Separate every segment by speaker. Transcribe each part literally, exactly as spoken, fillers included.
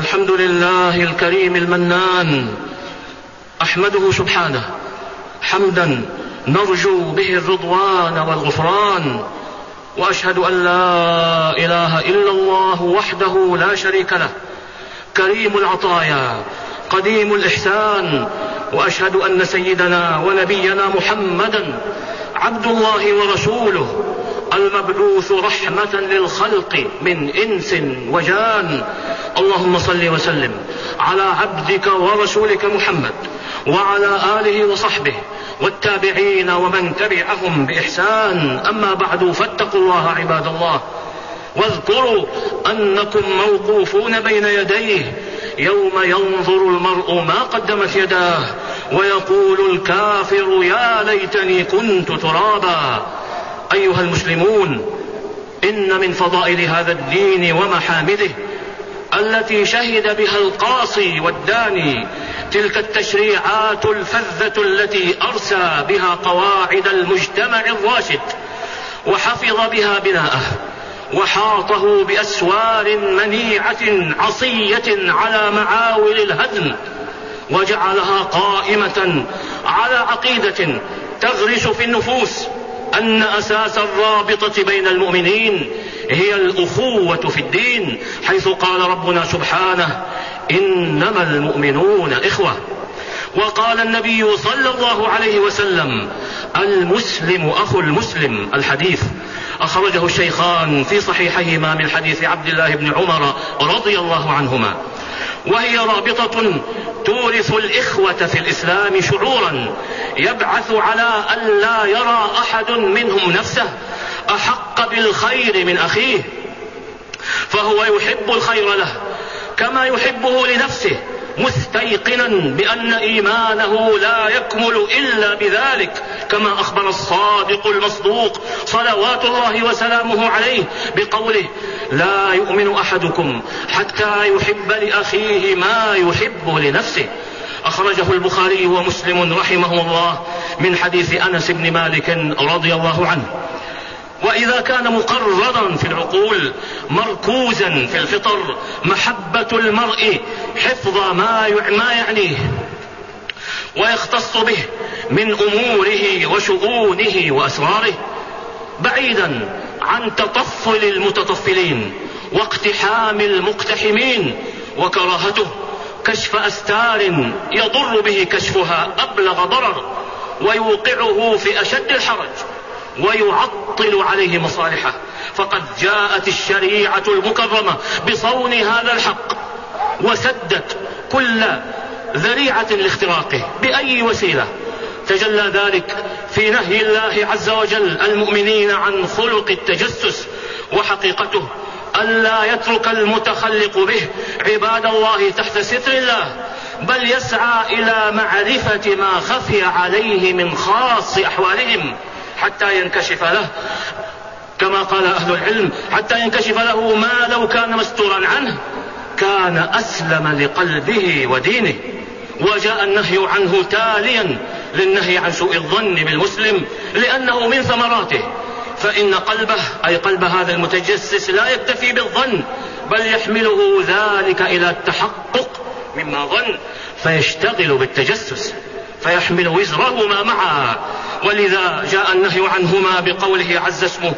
Speaker 1: الحمد لله الكريم المنان، أحمده سبحانه حمدا نرجو به الرضوان والغفران، وأشهد أن لا إله إلا الله وحده لا شريك له كريم العطايا قديم الإحسان، وأشهد أن سيدنا ونبينا محمدا عبد الله ورسوله المبعوث رحمة للخلق من إنس وجان. اللهم صل وسلم على عبدك ورسولك محمد وعلى آله وصحبه والتابعين ومن تبعهم بإحسان. أما بعد، فاتقوا الله عباد الله، واذكروا أنكم موقوفون بين يديه يوم ينظر المرء ما قدمت يداه ويقول الكافر يا ليتني كنت ترابا. أيها المسلمون، إن من فضائل هذا الدين ومحامده التي شهد بها القاصي والداني تلك التشريعات الفذة التي أرسى بها قواعد المجتمع الراشد، وحفظ بها بناءه، وحاطه بأسوار منيعة عصية على معاول الهدم، وجعلها قائمة على عقيدة تغرس في النفوس أن أساس الرابطة بين المؤمنين هي الأخوة في الدين، حيث قال ربنا سبحانه إنما المؤمنون إخوة. وقال النبي صلى الله عليه وسلم المسلم أخو المسلم، الحديث أخرجه الشيخان في صحيحيهما من حديث عبد الله بن عمر رضي الله عنهما. وهي رابطة تورث الإخوة في الإسلام شعورا يبعث على أن لا يرى أحد منهم نفسه أحق بالخير من أخيه، فهو يحب الخير له كما يحبه لنفسه، مستيقنا بأن إيمانه لا يكمل إلا بذلك، كما أخبر الصادق المصدوق صلوات الله وسلامه عليه بقوله لا يؤمن أحدكم حتى يحب لأخيه ما يحب لنفسه. أخرجه البخاري ومسلم رحمه الله من حديث أنس بن مالك رضي الله عنه. وإذا كان مقررا في العقول مركوزا في الفطر محبة المرء حفظ ما يعنيه ويختص به من أموره وشؤونه وأسراره، بعيدا عن تطفل المتطفلين واقتحام المقتحمين، وكراهته كشف أستار يضر به كشفها أبلغ ضرر ويوقعه في أشد الحرج ويعطل عليه مصالحه. فقد جاءت الشريعة المكرمة بصون هذا الحق وسدت كل ذريعة لاختراقه بأي وسيلة. تجلى ذلك في نهي الله عز وجل المؤمنين عن خلق التجسس، وحقيقته ألا يترك المتخلق به عباد الله تحت ستر الله، بل يسعى إلى معرفة ما خفي عليه من خاص أحوالهم حتى ينكشف له، كما قال أهل العلم حتى ينكشف له ما لو كان مستورا عنه كان أسلم لقلبه ودينه. وجاء النهي عنه تاليا للنهي عن سوء الظن بالمسلم، لأنه من ثمراته، فإن قلبه أي قلب هذا المتجسس لا يكتفي بالظن، بل يحمله ذلك إلى التحقق مما ظن فيشتغل بالتجسس فيحمل وزرهما معا. ولذا جاء النهي عنهما بقوله عز اسمه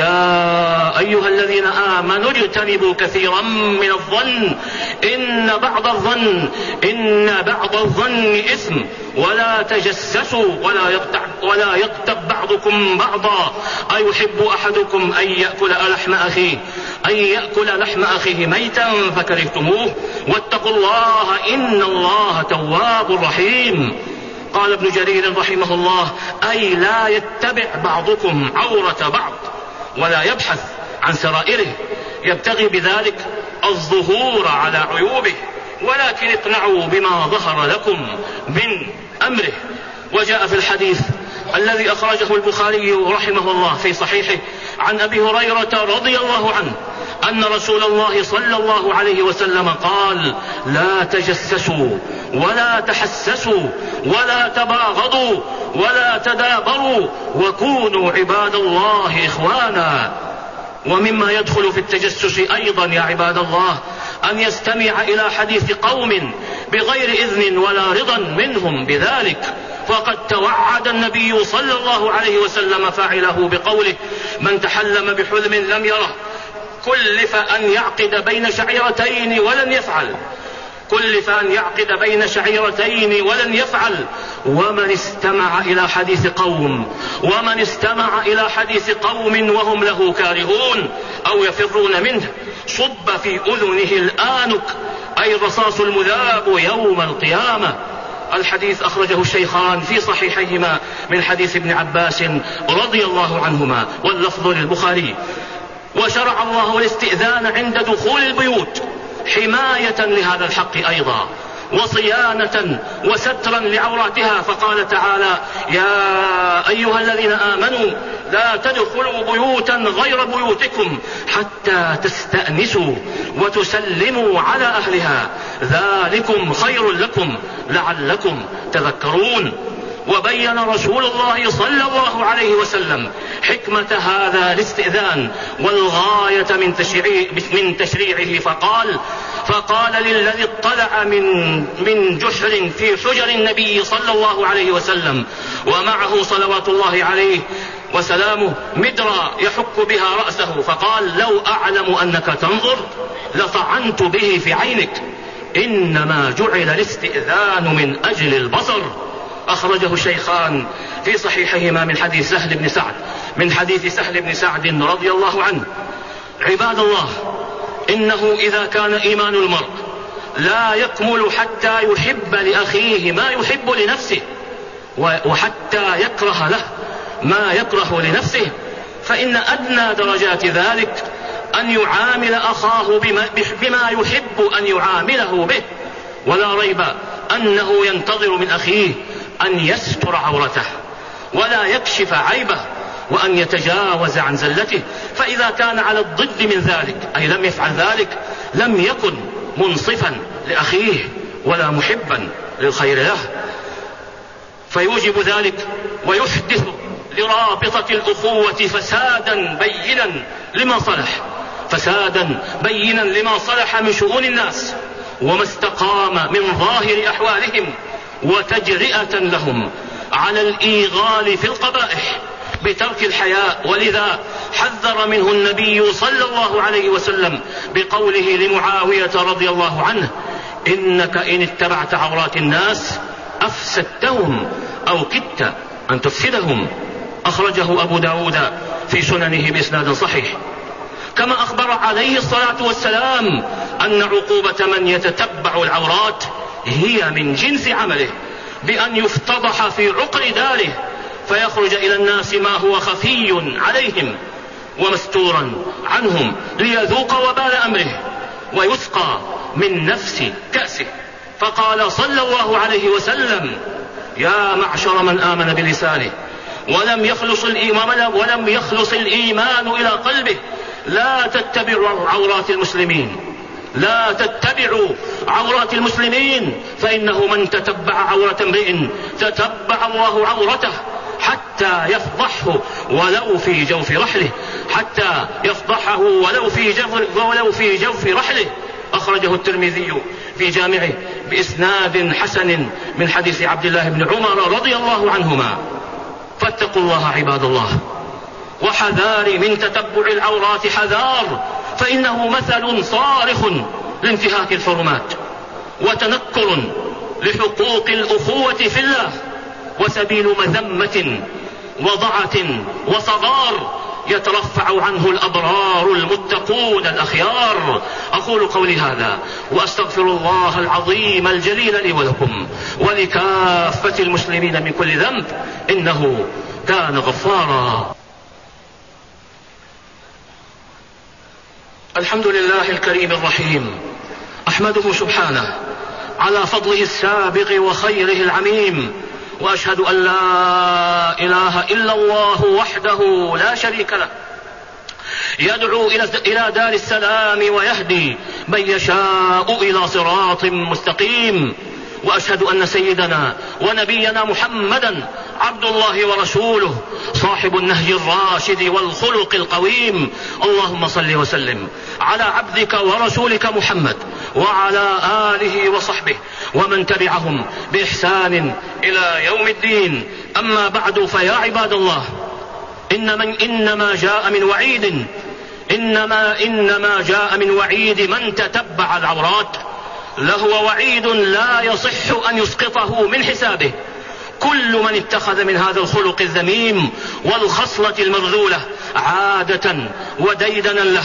Speaker 1: يا أيها الذين آمنوا اجتنبوا كثيرا من الظن إن بعض الظن إن بعض الظن إثم ولا تجسسوا ولا يغتب, ولا يغتب بعضكم بعضا أيحب أحدكم أن يأكل لحم أخيه أن يأكل لحم أخيه ميتا فكرهتموه واتقوا الله إن الله تواب رحيم. قال ابن جرير رحمه الله أي لا يتبع بعضكم عورة بعض ولا يبحث عن سرائره، يبتغي بذلك الظهور على عيوبه، ولكن اقنعوا بما ظهر لكم من أمره. وجاء في الحديث الذي أخرجه البخاري رحمه الله في صحيحه عن أبي هريرة رضي الله عنه أن رسول الله صلى الله عليه وسلم قال لا تجسسوا ولا تحسسوا ولا تباغضوا ولا تدابروا وكونوا عباد الله إخوانا. ومما يدخل في التجسس أيضا يا عباد الله أن يستمع إلى حديث قوم بغير إذن ولا رضا منهم بذلك، فقد توعد النبي صلى الله عليه وسلم فاعله بقوله: من تحلم بحلم لم يره كلف أن يعقد بين شعيرتين ولن يفعل كلف أن يعقد بين شعيرتين ولن يفعل ومن استمع إلى حديث قوم ومن استمع إلى حديث قوم وهم له كارهون أو يفرون منه صب في أذنه الآنك، أي الرصاص المذاب يوم القيامة. الحديث أخرجه الشيخان في صحيحيهما من حديث ابن عباس رضي الله عنهما، واللفظ للبخاري. وشرع الله الاستئذان عند دخول البيوت حماية لهذا الحق أيضا، وصيانة وسترا لعوراتها، فقال تعالى: يا أيها الذين آمنوا لا تدخلوا بيوتا غير بيوتكم حتى تستأنسوا وتسلموا على أهلها ذلكم خير لكم لعلكم تذكرون. وبين رسول الله صلى الله عليه وسلم حكمة هذا الاستئذان والغاية من تشريع من تشريعه، فقال فقال للذي اطلع من من جحر في حجر النبي صلى الله عليه وسلم ومعه صلوات الله عليه وسلامه مدرا يحك بها رأسه، فقال: لو أعلم أنك تنظر لطعنت به في عينك، إنما جعل الاستئذان من أجل البصر. أخرجه الشيخان في صحيحهما من حديث سهل بن سعد من حديث سهل بن سعد رضي الله عنه. عباد الله، إنه إذا كان إيمان المرء لا يكمل حتى يحب لأخيه ما يحب لنفسه وحتى يكره له ما يكره لنفسه، فإن أدنى درجات ذلك أن يعامل أخاه بما, بما يحب أن يعامله به. ولا ريب أنه ينتظر من أخيه أن يستر عورته ولا يكشف عيبه وأن يتجاوز عن زلته، فإذا كان على الضد من ذلك أي لم يفعل ذلك لم يكن منصفا لأخيه ولا محبا للخير له، فيوجب ذلك ويحدث لرابطة الأخوة فسادا بينا لما صلح فسادا بينا لما صلح من شؤون الناس وما استقام من ظاهر أحوالهم، وتجرئة لهم على الإيغال في القبائح بترك الحياء. ولذا حذر منه النبي صلى الله عليه وسلم بقوله لمعاوية رضي الله عنه: إنك إن اتبعت عورات الناس أفسدتهم أو كدت أن تفسدهم. أخرجه أبو داود في سننه بإسناد صحيح. كما أخبر عليه الصلاة والسلام أن عقوبة من يتتبع العورات هي من جنس عمله، بأن يفتضح في عقر داره فيخرج إلى الناس ما هو خفي عليهم ومستورا عنهم ليذوق وبال أمره ويسقى من نفس كأسه. فقال صلى الله عليه وسلم: يا معشر من آمن بلسانه ولم يخلص الإيمان ولم يخلص الإيمان إلى قلبه لا تتبعوا عورات المسلمين لا تتبعوا عورات المسلمين فإنه من تتبع عورة امرئ تتبع الله عورته حتى يفضحه ولو في جوف رحله حتى يفضحه ولو في جوف ولو في جوف رحله. أخرجه الترمذي في جامعه بإسناد حسن من حديث عبد الله بن عمر رضي الله عنهما. فاتقوا الله عباد الله، وحذار من تتبع العورات حذار، فإنه مثل صارخ لانتهاك الحرمات وتنكر لحقوق الأخوة في الله، وسبيل مذمة وضعة وصغار يترفع عنه الأبرار المتقون الأخيار. أقول قولي هذا وأستغفر الله العظيم الجليل لي ولكم ولكافة المسلمين من كل ذنب، إنه كان غفارا. الحمد لله الكريم الرحيم، أحمده سبحانه على فضله السابق وخيره العميم، وأشهد أن لا إله إلا الله وحده لا شريك له، يدعو إلى دار السلام ويهدي من يشاء إلى صراط مستقيم. وأشهد أن سيدنا ونبينا محمدا عبد الله ورسوله صاحب النهج الراشد والخلق القويم. اللهم صل وسلم على عبدك ورسولك محمد وعلى آله وصحبه ومن تبعهم بإحسان إلى يوم الدين. أما بعد، فيا عباد الله، إن من إنما جاء من وعيد إنما إنما جاء من وعيد من تتبع العورات لهو وعيد لا يصح أن يسقطه من حسابه. كل من اتخذ من هذا الخلق الذميم والخصلة المرذولة عادة وديدنا له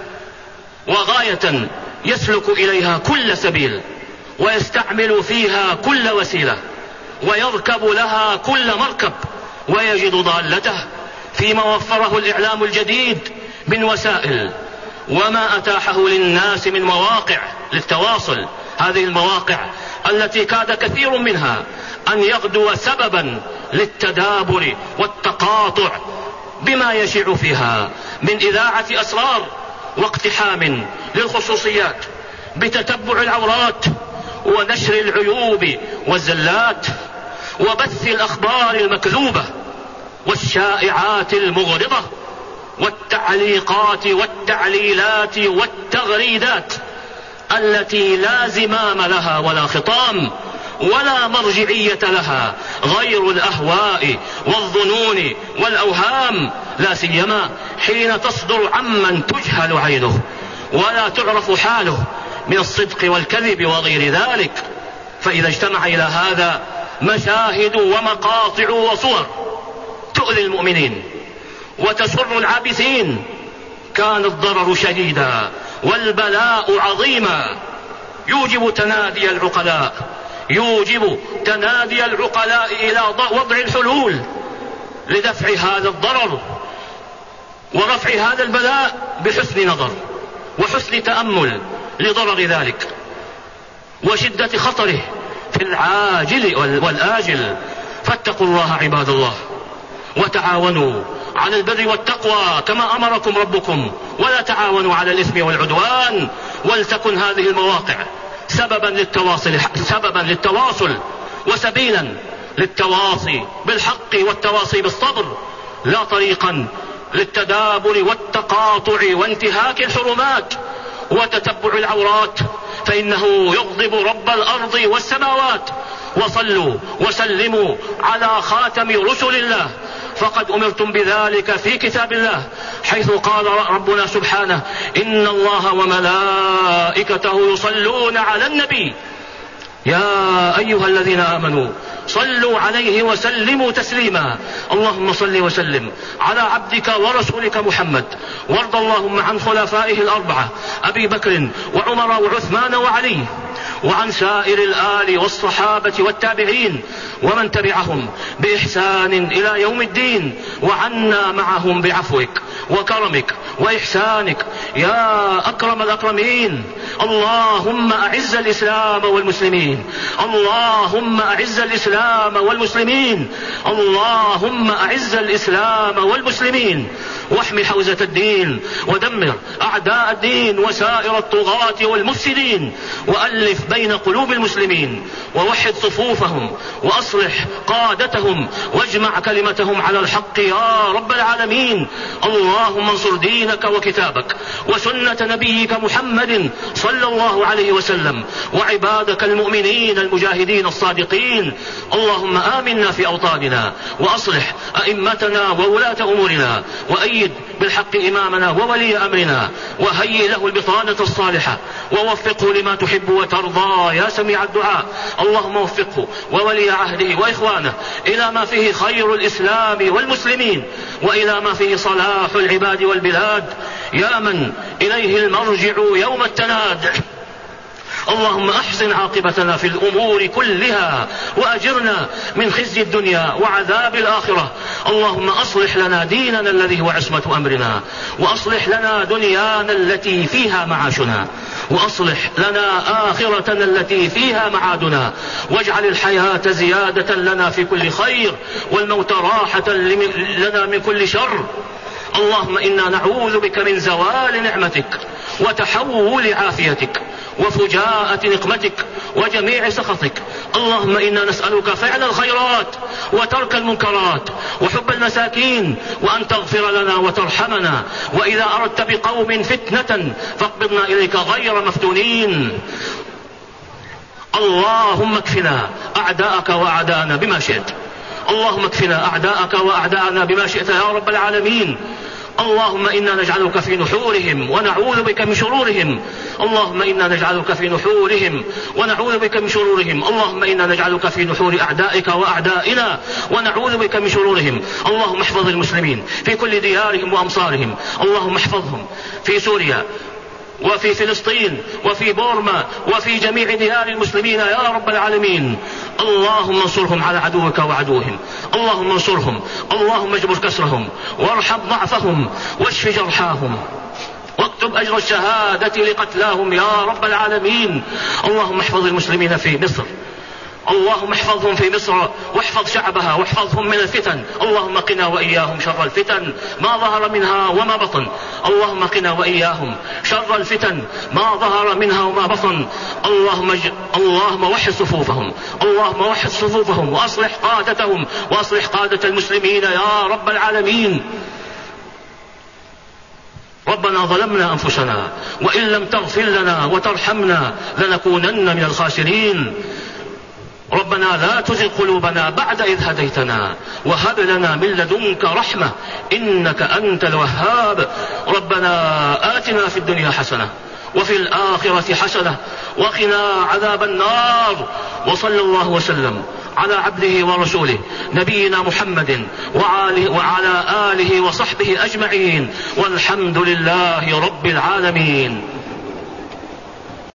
Speaker 1: وغاية يسلك إليها كل سبيل ويستعمل فيها كل وسيلة ويركب لها كل مركب، ويجد ضالته فيما وفره الإعلام الجديد من وسائل وما أتاحه للناس من مواقع للتواصل. هذه المواقع التي كاد كثير منها أن يغدو سببا للتدابر والتقاطع بما يشيع فيها من إذاعة أسرار واقتحام للخصوصيات بتتبع العورات ونشر العيوب والزلات وبث الأخبار المكذوبة والشائعات المغرضة والتعليقات والتعليلات والتغريدات التي لا زمام لها ولا خطام ولا مرجعية لها غير الأهواء والظنون والأوهام، لا سيما حين تصدر عمن تجهل عينه ولا تعرف حاله من الصدق والكذب وغير ذلك. فإذا اجتمع إلى هذا مشاهد ومقاطع وصور تؤذي المؤمنين وتسر العابثين كان الضرر شديدا والبلاء عظيما، يوجب تنادي العقلاء يوجب تنادي العقلاء إلى وضع الحلول لدفع هذا الضرر ورفع هذا البلاء بحسن نظر وحسن تأمل لضرر ذلك وشدة خطره في العاجل والآجل. فاتقوا الله عباد الله وتعاونوا على البر والتقوى كما أمركم ربكم، ولا تعاونوا على الإثم والعدوان. ولتكن هذه المواقع سببا للتواصل سببا للتواصل وسبيلا للتواصي بالحق والتواصي بالصبر، لا طريقا للتدابر والتقاطع وانتهاك الحرمات وتتبع العورات، فإنه يغضب رب الأرض والسماوات. وصلوا وسلموا على خاتم رسل الله، فقد أمرتم بذلك في كتاب الله، حيث قال ربنا سبحانه: إن الله وملائكته يصلون على النبي يا أيها الذين آمنوا صلوا عليه وسلموا تسليما. اللهم صل وسلم على عبدك ورسولك محمد، وارض اللهم عن خلفائه الأربعة أبي بكر وعمر وعثمان وعلي، وعن سائر الآل والصحابة والتابعين ومن تبعهم بإحسان إلى يوم الدين، وعنا معهم بعفوك وكرمك وإحسانك يا أكرم الأكرمين. اللهم أعز الإسلام والمسلمين اللهم أعز الإسلام والمسلمين اللهم أعز الإسلام والمسلمين واحمي حوزة الدين ودمر أعداء الدين وسائر الطغاة والمفسدين، وألف بين قلوب المسلمين ووحد صفوفهم وأصلح قادتهم واجمع كلمتهم على الحق يا رب العالمين. اللهم انصر دينك وكتابك وسنة نبيك محمد صلى الله عليه وسلم وعبادك المؤمنين المجاهدين الصادقين. اللهم آمنا في أوطاننا وأصلح أئمتنا وولاة أمورنا، وأيد بالحق إمامنا وولي أمرنا، وهيئ له البطانة الصالحة ووفقه لما تحب وترضى يا سميع الدعاء. اللهم وفقه وولي عهده وإخوانه إلى ما فيه خير الإسلام والمسلمين وإلى ما فيه صلاح العباد والبلاد، يا من إليه المرجع يوم التناد. اللهم أحسن عاقبتنا في الأمور كلها وأجرنا من خزي الدنيا وعذاب الآخرة. اللهم أصلح لنا ديننا الذي هو عصمة أمرنا، وأصلح لنا دنيانا التي فيها معاشنا، وأصلح لنا آخرتنا التي فيها معادنا، واجعل الحياة زيادة لنا في كل خير والموت راحة لنا من كل شر. اللهم إنا نعوذ بك من زوال نعمتك وتحول عافيتك وفجاءة نقمتك وجميع سخطك. اللهم إنا نسألك فعل الخيرات وترك المنكرات وحب المساكين، وأن تغفر لنا وترحمنا، وإذا أردت بقوم فتنة فاقبضنا إليك غير مفتونين. اللهم اكفنا أعداءك وأعداءنا بما شئت. اللهم اكفنا أعداءك وأعداءنا بما شئت يا رب العالمين. اللهم إنا نجعلك في نحورهم ونعوذ بك من شرورهم. اللهم إنا نجعلك في نحورهم ونعوذ بك من شرورهم. اللهم إنا نجعلك في نحور أعدائك وأعدائنا ونعوذ بك من شرورهم. اللهم احفظ المسلمين في كل ديارهم وأمصارهم. اللهم احفظهم في سوريا وفي فلسطين وفي بورما وفي جميع ديار المسلمين يا رب العالمين. اللهم انصرهم على عدوك وعدوهم. اللهم انصرهم. اللهم اجبر كسرهم وارحم ضعفهم واشف جرحاهم واكتب أجر الشهادة لقتلاهم يا رب العالمين. اللهم احفظ المسلمين في مصر. اللهم احفظهم في مصر واحفظ شعبها واحفظهم من الفتن. اللهم قنا وإياهم شر الفتن ما ظهر منها وما بطن. اللهم قنا وإياهم شر الفتن ما ظهر منها وما بطن. اللهم ج... اللهم وحد صفوفهم. اللهم وحد صفوفهم وأصلح قادتهم وأصلح قادة المسلمين يا رب العالمين. ربنا ظلمنا أنفسنا وإن لم تغفر لنا وترحمنا لنكونن من الخاسرين. ربنا لا تزغ قلوبنا بعد إذ هديتنا وهب لنا من لدنك رحمة إنك أنت الوهاب. ربنا آتنا في الدنيا حسنة وفي الآخرة حسنة وقنا عذاب النار. وصلى الله وسلم على عبده ورسوله نبينا محمد وعلى آله وصحبه أجمعين، والحمد لله رب العالمين.